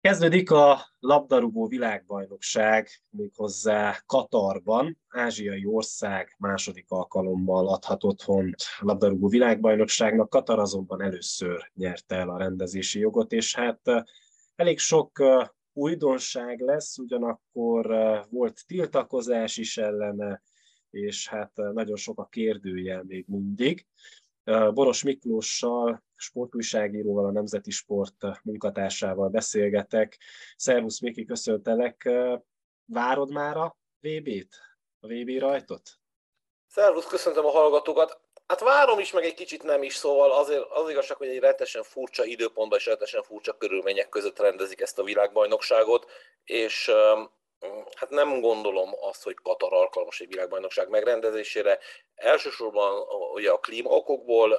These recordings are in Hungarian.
Kezdődik a labdarúgó világbajnokság, méghozzá Katarban. Ázsiai ország második alkalommal adhat otthont labdarúgó világbajnokságnak. Katar azonban először nyerte el a rendezési jogot, és hát elég sok újdonság lesz, ugyanakkor volt tiltakozás is ellene, és hát nagyon sok a kérdőjel még mindig. Boros Miklóssal, sportújságíróval, a Nemzeti Sport munkatársával beszélgetek. Szervusz Miki, köszöntelek. Várod már a VB-t? A VB rajtot? Szervusz, köszöntöm a hallgatókat. Hát várom is, meg egy kicsit nem is, szóval azért az igazság, hogy egy rettenesen furcsa időpontban és rettenesen furcsa körülmények között rendezik ezt a világbajnokságot, és hát nem gondolom azt, hogy Katar alkalmas egy világbajnokság megrendezésére. Elsősorban ugye a klímaokokból,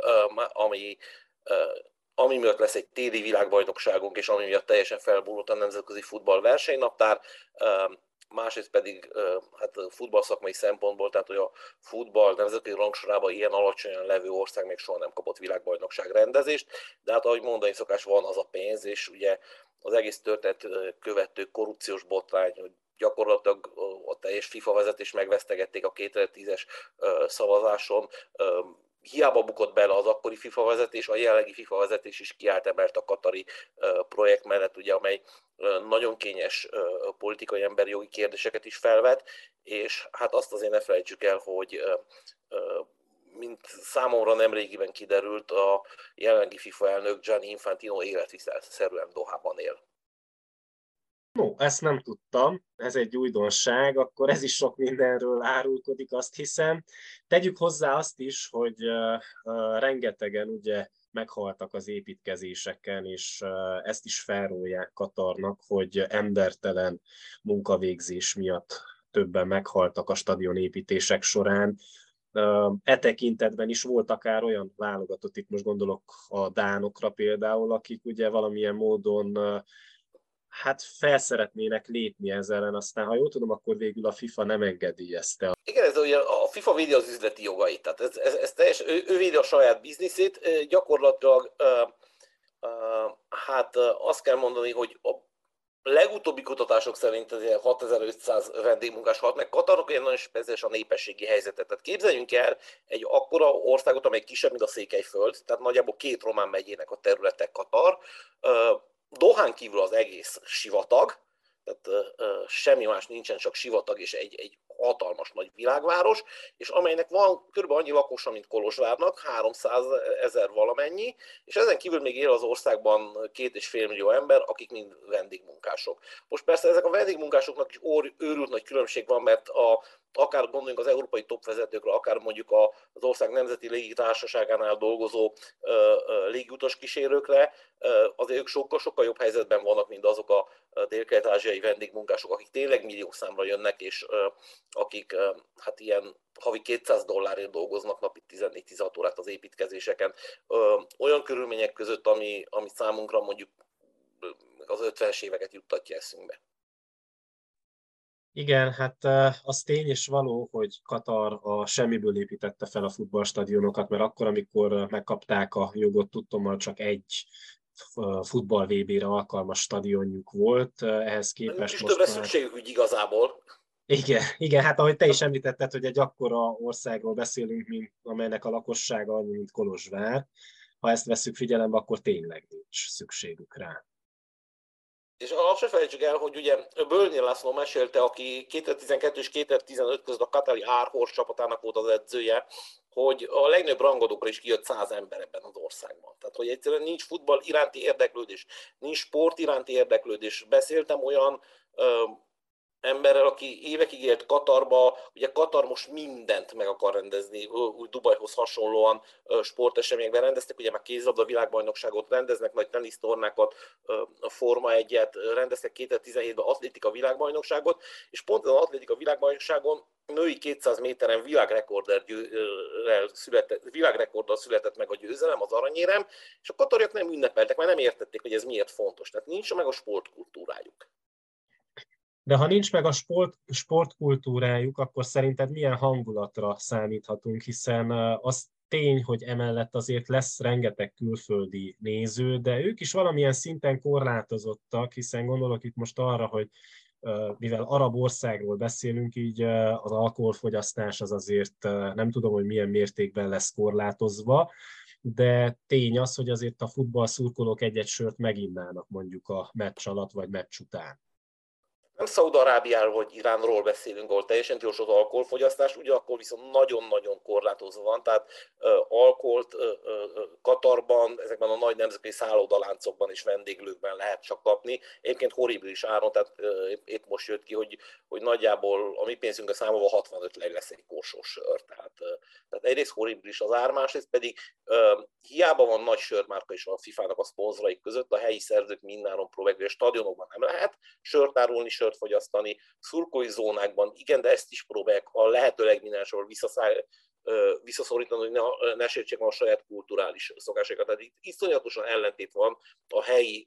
ami miatt lesz egy téli világbajnokságunk, és ami miatt teljesen felborult a nemzetközi futball versenynaptár, másrészt pedig hát futballszakmai szempontból, tehát hogy a futball nemzetközi rangsorában ilyen alacsonyan levő ország még soha nem kapott világbajnokság rendezést, de hát ahogy mondani szokás, van az a pénz, és ugye az egész történet követő korrupciós botrány, hogy gyakorlatilag a teljes FIFA vezetés megvesztegették a 2010-es szavazáson, hiába bukott bele az akkori FIFA vezetés, a jelenlegi FIFA vezetés is kiállt emelt a katari projekt mellett, ugye, amely nagyon kényes politikai emberi jogi kérdéseket is felvet, és hát azt azért ne felejtsük el, hogy mint számomra nemrégiben kiderült, a jelenlegi FIFA elnök Gianni Infantino életvitelszerűen Dohában él. No, ezt nem tudtam, ez egy újdonság, akkor ez is sok mindenről árulkodik, azt hiszem. Tegyük hozzá azt is, hogy rengetegen ugye meghaltak az építkezéseken, és ezt is felrólják Katarnak, hogy embertelen munkavégzés miatt többen meghaltak a stadionépítések során. E tekintetben is volt akár olyan válogatott, itt most gondolok a dánokra például, akik ugye valamilyen módon hát felszeretnének lépni ezzel ellen, aztán ha jól tudom, akkor végül a FIFA nem engedélyezte. Igen, ez ugye a FIFA védi az üzleti jogait, tehát ez teljes, ő védi a saját bizniszét, gyakorlatilag hát azt kell mondani, hogy a legutóbbi kutatások szerint 6500 vendégmunkás halt meg. Katarnak egy nagyon speciális a népességi helyzetet. Tehát képzeljünk el egy akkora országot, amely kisebb, mint a Székelyföld, tehát nagyjából 2 román megyének a területe Katar. Dohán kívül az egész sivatag, tehát semmi más nincsen, csak sivatag és egy hatalmas nagy világváros, és amelynek van kb. Annyi lakosa, mint Kolozsvárnak, 300 000 valamennyi, és ezen kívül még él az országban 2,5 millió ember, akik mind vendégmunkások. Most persze ezek a vendégmunkásoknak is őrült nagy különbség van, mert akár gondoljunk az európai topvezetőkre, akár mondjuk az ország nemzeti légitársaságánál dolgozó légiutas kísérőkre, azért ők sokkal jobb helyzetben vannak, mint azok a dél-kelet-ázsiai vendégmunkások, akik tényleg milliószámra jönnek, és akik hát ilyen havi $200 dolgoznak napi 14-16 órát az építkezéseken. Olyan körülmények között, ami számunkra mondjuk az 50-es éveket juttatja eszünkbe. Igen, hát az tény és való, hogy Katar a semmiből építette fel a futballstadionokat, mert akkor, amikor megkapták a jogot, tudtommal csak egy futball VB-re alkalmas stadionjuk volt, ehhez képest is most többre már... szükségük úgy igazából. Igen, hát ahogy te is említetted, hogy egy akkora országról beszélünk, mint amelynek a lakossága annyi, mint Kolozsvár. Ha ezt vesszük figyelembe, akkor tényleg nincs szükségük rá. És azt se felejtsük el, hogy ugye Bölnyi László mesélte, aki 2012 és 2015 között a katari Árhors csapatának volt az edzője, hogy a legnagyobb rangadókra is kijött 100 ember ebben az országban. Tehát, hogy egyszerűen nincs futball iránti érdeklődés, nincs sport iránti érdeklődés. Beszéltem olyan emberrel, aki évekig élt Katarba, ugye Katar most mindent meg akar rendezni, úgy Dubajhoz hasonlóan sporteseményekben rendeztek, ugye már kézilabda világbajnokságot rendeznek, nagy tenisztornákat, a Forma 1-et rendeztek 2017-ben atlétika világbajnokságot, és pont az atlétika világbajnokságon női 200 méteren világrekorddal született meg a győzelem, az aranyérem, és a katariak nem ünnepeltek, mert nem értették, hogy ez miért fontos. Tehát nincs meg a sportkultúrájuk. De ha nincs meg a sportkultúrájuk, akkor szerinted milyen hangulatra számíthatunk, hiszen azt tény, hogy emellett azért lesz rengeteg külföldi néző, de ők is valamilyen szinten korlátozottak, hiszen gondolok itt most arra, hogy mivel arab országról beszélünk, így az alkoholfogyasztás az azért nem tudom, hogy milyen mértékben lesz korlátozva, de tény az, hogy azért a futballszurkolók egy-egy sört meginnának mondjuk a meccs alatt vagy meccs után. Nem Szaúd-Arábiáról vagy Iránról beszélünk, ahol teljesen tilos az alkoholfogyasztás, ugyanakkor viszont nagyon-nagyon korlátozva van, tehát alkoholt Katarban, ezekben a nagy nemzetközi szállodaláncokban és vendéglőkben lehet csak kapni. Egyébként horribilis áron, tehát épp most jött ki, hogy nagyjából a mi pénzünkre számolva 65 lej lesz egy korsós sör. Tehát egyrészt horribilis az ár, másrészt pedig hiába van nagy sörmárka is a FIFA-nak a szponzoraik között, a helyi szerzők mindenáron próbálják, hogy a stadionokban nem lehet sört árulni, sört fogyasztani, szurkolói zónákban igen, de ezt is próbálják a lehető legmindensor visszaszorítani, hogy ne sértsék a saját kulturális szokásokat. Tehát itt iszonyatosan ellentét van a helyi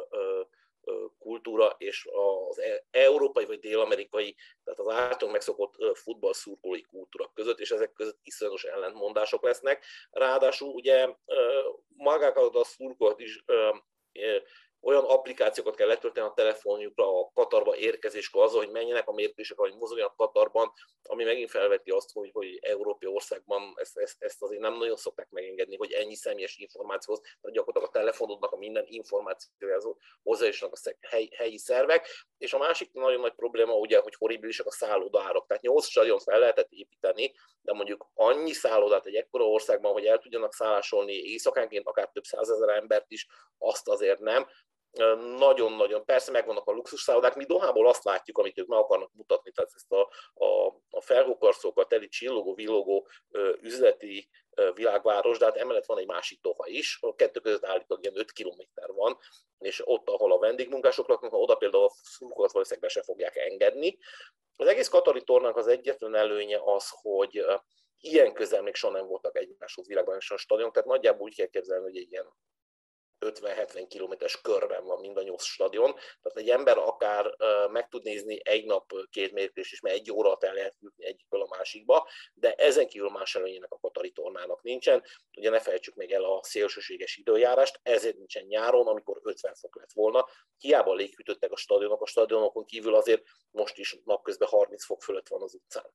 kultúra és az európai vagy dél-amerikai, tehát az általunk megszokott futballszurkolói kultúra között, és ezek között iszonyatos ellentmondások lesznek. Ráadásul ugye magákat a szurkolókat is olyan applikációkat kell letölteni a telefonjukra a Katarba érkezéskor azzal, hogy menjenek a mérkőzések, hogy mozogjanak Katarban, ami megint felveti azt, hogy európai országban ezt azért nem nagyon szokták megengedni, hogy ennyi személyes információhoz, tehát gyakorlatilag a telefonodnak a minden információhoz hozzájussanak a helyi szervek. És a másik nagyon nagy probléma ugye, hogy horribilisek a szállodaárak. Tehát 8 stadiont fel lehetett építeni, de mondjuk annyi szállodát egy ekkora országban, hogy el tudjanak szállásolni éjszakánként akár több százezer embert is, azt azért nem. Nagyon-nagyon, persze megvannak a luxusszállodák, mi Dohából azt látjuk, amit ők meg akarnak mutatni, tehát ezt a felhőkarcolókkal teli csillogó-villogó üzleti világváros, de hát emellett van egy másik Doha is, a kettő között állítólag ilyen 5 kilométer van, és ott, ahol a vendégmunkások laknak, oda például a szurkolókat valószínűleg be se fogják engedni. Az egész katari tornának az egyetlen előnye az, hogy ilyen közel még soha nem voltak egymáshoz világbajnokságon stadionok, tehát nagyjából úgy kell képzelni, hogy egy ilyen 50-70 kilométeres körben van mind a 8 stadion, tehát egy ember akár meg tud nézni egy nap 2 mérkőzést is, mert 1 óra alatt el lehet jutni egyikből a másikba, de ezen kívül más előnyének a katari tornának nincsen. Ugye ne felejtsük még el a szélsőséges időjárást, ezért nincsen nyáron, amikor 50 fok lett volna. Hiába léghűtöttek a stadionokon kívül azért most is napközben 30 fok fölött van az utcán.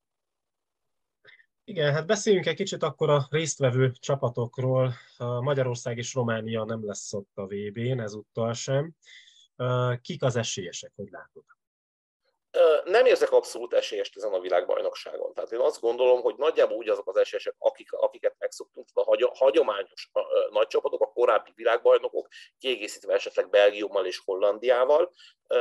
Igen, hát beszéljünk egy kicsit akkor a résztvevő csapatokról. Magyarország és Románia nem lesz ott a VB-n, ezúttal sem. Kik az esélyesek, hogy látod? Nem érzek abszolút esélyest ezen a világbajnokságon. Tehát én azt gondolom, hogy nagyjából úgy azok az esélyesek, akiket megszoktunk, a hagyományos nagy csapatok, a korábbi világbajnokok, kiegészítve esetleg Belgiummal és Hollandiával,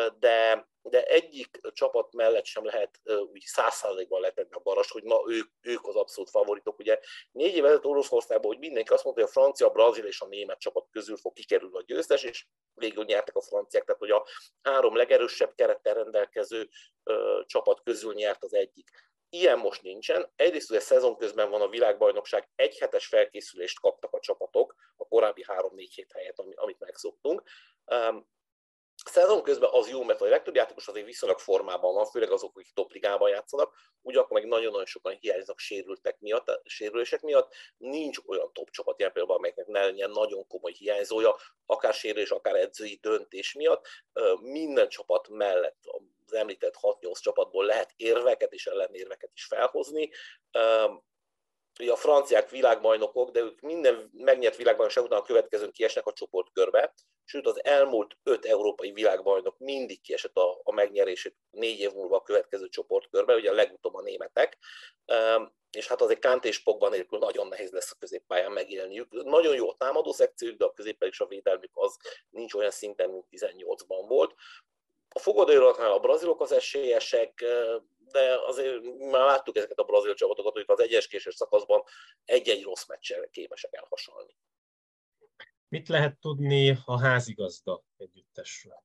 de egyik csapat mellett sem lehet úgy 100%-ban letenni a garast, hogy na ők az abszolút favoritok. Ugye 4 év ezelőtt Oroszországban, hogy mindenki azt mondta, hogy a francia, a brazil és a német csapat közül fog kikerülni a győztes, és végül nyertek a franciák, tehát hogy a 3 legerősebb kerettel rendelkező csapat közül nyert az egyik. Ilyen most nincsen. Egyrészt ugye szezon közben van a világbajnokság, 1 hetes felkészülést kaptak a csapatok, a korábbi 3-4 hét helyett, amit megszoktunk. Szezon közben az jó, mert a legtöbb játékos azért viszonylag formában van, főleg azok, akik topligában játszanak, ugyanakkor meg nagyon-nagyon sokan hiányznak sérülések miatt, nincs olyan top csapat, ilyen például, amelyeknek ne legyen nagyon komoly hiányzója, akár sérülés, akár edzői döntés miatt. Minden csapat mellett az említett 6-8 csapatból lehet érveket és ellenérveket is felhozni. Ugye a franciák világbajnokok, de ők minden megnyert világbajnokság után a következőn kiesnek a csoportkörbe, sőt az elmúlt 5 európai világbajnok mindig kiesett a megnyerését 4 év múlva a következő csoportkörbe, ugye a legutóbb a németek, és hát azért Kanté és Pogba nélkül nagyon nehéz lesz a középpályán megélniük. Nagyon jó a támadó szekciójuk, de a középpályán és a védelmük az nincs olyan szinten, mint 18-ban volt. A fogadóiratnál a brazilok az esélyesek, de azért már láttuk ezeket a brazil csapatokat, hogy az egyes késős szakaszban egy-egy rossz meccsel képesek elhasalni. Mit lehet tudni a házigazda együttesről?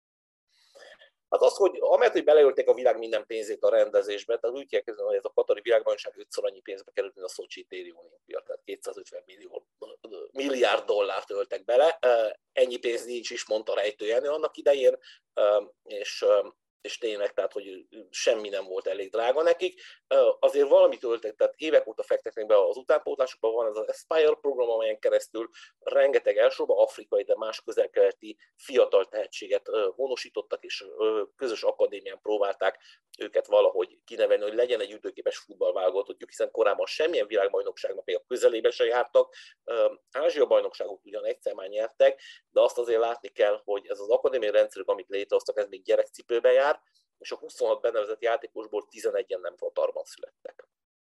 Hát az, hogy amellett, hogy beleölték a világ minden pénzét a rendezésbe, tehát úgy kell kezdeni, hogy ez a katari világbajnokság 5-szor annyi pénzbe került, mint a Szocsi téli olimpia, tehát 250 milliárd dollárt öltek bele. Ennyi pénz nincs is, mondta Rejtő Jenő annak idején, és és tényleg, tehát, hogy semmi nem volt elég drága nekik. Azért valamit öltek, tehát évek óta fektetnek be az utánpótlásokban, van ez az Aspire program, amelyen keresztül rengeteg elsősorban afrikai, de más közel-keleti fiatal tehetséget honosítottak, és közös akadémián próbálták őket valahogy kinevelni, hogy legyen egy ütőképes futballválogatottjuk, hiszen korábban semmilyen világbajnokságnak még a közelébe se jártak. Ázsia bajnokságot ugyan egyszer már nyertek, de azt azért látni kell, hogy ez az akadémiai rendszerük, amit létrehoztak, ez még gyerekcipőbe jár, és a 26 benevezett játékosból 11-en nem Katarban születtek.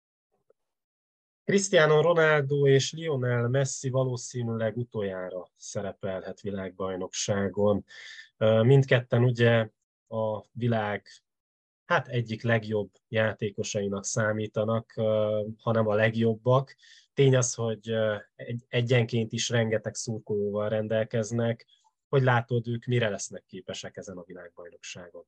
Cristiano Ronaldo és Lionel Messi valószínűleg utoljára szerepelhet világbajnokságon. Mindketten ugye a világ egyik legjobb játékosainak számítanak, hanem a legjobbak. Tény az, hogy egyenként is rengeteg szurkolóval rendelkeznek. Hogy látod, ők mire lesznek képesek ezen a világbajnokságon?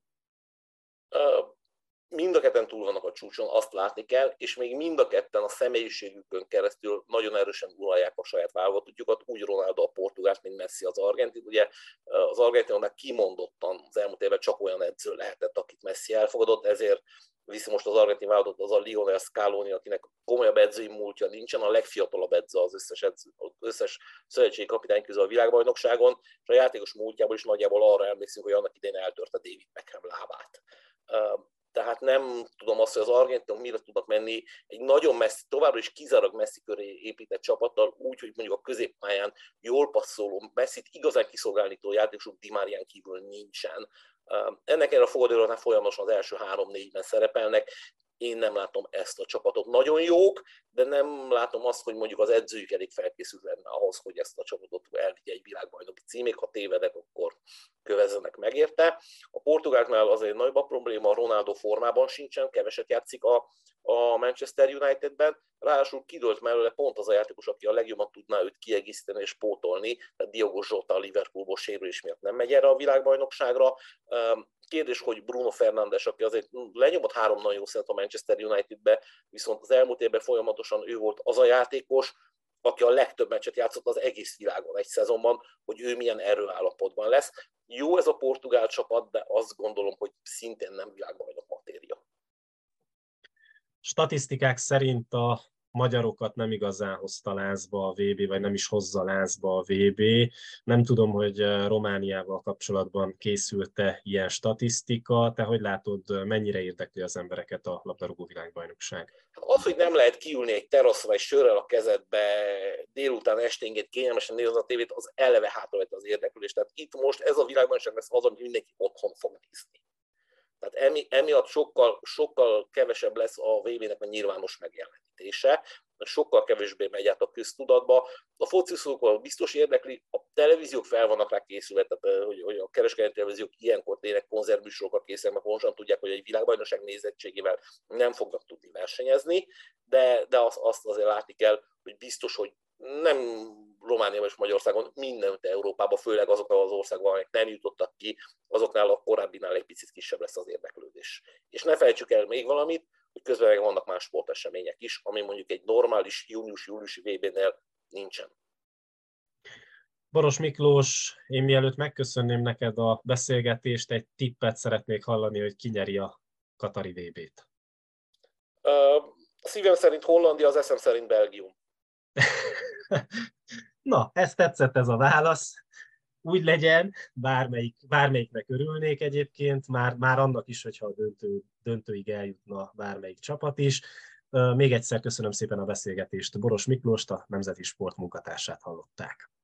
Mind a ketten túl vannak a csúcson, azt látni kell, és még mind a ketten a személyiségükön keresztül nagyon erősen uralják a saját válogatottjukat, úgy Ronaldo a portugált, mint Messi az argentin. Ugye az argentinoknak kimondottan az elmúlt évben csak olyan edző lehetett, akit Messi elfogadott, ezért viszi most az argentin válogatott az a Lionel Scaloni, akinek komolyabb edzői múltja nincsen, a legfiatalabb edző az összes szövetségi kapitány közül a világbajnokságon, és a játékos múltjából is nagyjából arra emlékszünk, hogy annak idején eltörte David Beckham lábát. Tehát nem tudom azt, hogy az argentinok mire tudnak menni egy nagyon messzi, továbbra is kizárólag Messi köré épített csapattal, úgy, hogy mondjuk a középpályán jól passzoló, Messit igazán kiszolgálító játékosok Di Marián kívül nincsen. Ennek erre a fogadóra folyamatosan az első 3-4-ben szerepelnek. Én nem látom ezt a csapatot. Nagyon jók, de nem látom azt, hogy mondjuk az edzőjük elég felkészült lenne ahhoz, hogy ezt a csapatot elvigye egy világbajnoki címig. Ha tévedek, akkor kövezzenek meg érte. A portugáknál azért nagyobb a probléma, a Ronaldo formában sincsen, keveset játszik a Manchester Unitedben, ráadásul kidőlt mellőle pont az a játékos, aki a legjobban tudná őt kiegészíteni és pótolni, tehát Diogo Jota a Liverpoolból sérülés miatt nem megy erre a világbajnokságra. Kérdés, hogy Bruno Fernandes, aki azért lenyomott 3 nagyon jó szent a Manchester Unitedbe, viszont az elmúlt évben folyamatosan ő volt az a játékos, aki a legtöbb meccset játszott az egész világon egy szezonban, hogy ő milyen erőállapotban lesz. Jó ez a portugál csapat, de azt gondolom, hogy szintén nem világbajnok matéria. Statisztikák szerint a magyarokat nem igazán hozta lázba a VB, vagy nem is hozza lázba a VB. Nem tudom, hogy Romániával kapcsolatban készült-e ilyen statisztika. Te hogy látod, mennyire érdekli az embereket a labdarúgó világbajnokság? Az, hogy nem lehet kiülni egy teraszra, vagy sörrel a kezedbe, délután esténként kényelmesen nézni a tévét, az eleve hátravette az érdeklődést. Tehát itt most ez a világbajnokság lesz az, amit mindenki otthon fog nézni. Tehát emiatt sokkal kevesebb lesz a VB-nek a nyilvános megjelenítése, sokkal kevésbé megy át a köztudatba. A fociszókkal biztos érdekli, a televíziók fel vannak rá készülve, tehát hogy a kereskedelmi televíziók ilyenkor tényleg konzervműsorokat készülnek, mert pontosan tudják, hogy egy világbajnokság nézettségével nem fognak tudni versenyezni, de azt azért látni kell, hogy biztos, hogy nem Romániában és Magyarországon, mindenütt Európában, főleg azokban az országban, amelyek nem jutottak ki, azoknál a korábbinál egy picit kisebb lesz az érdeklődés. És ne felejtsük el még valamit, hogy közben meg vannak más sportesemények is, ami mondjuk egy normális június-júliusi VB-nél nincsen. Boros Miklós, én mielőtt megköszönném neked a beszélgetést, egy tippet szeretnék hallani, hogy ki nyeri a katari VB-t. A szívem szerint Hollandia, az eszem szerint Belgium. Na, ez tetszett ez a válasz. Úgy legyen, bármelyiknek örülnék egyébként, már annak is, hogyha a döntőig eljutna bármelyik csapat is. Még egyszer köszönöm szépen a beszélgetést. Boros Miklóst, a Nemzeti Sport munkatársát hallották.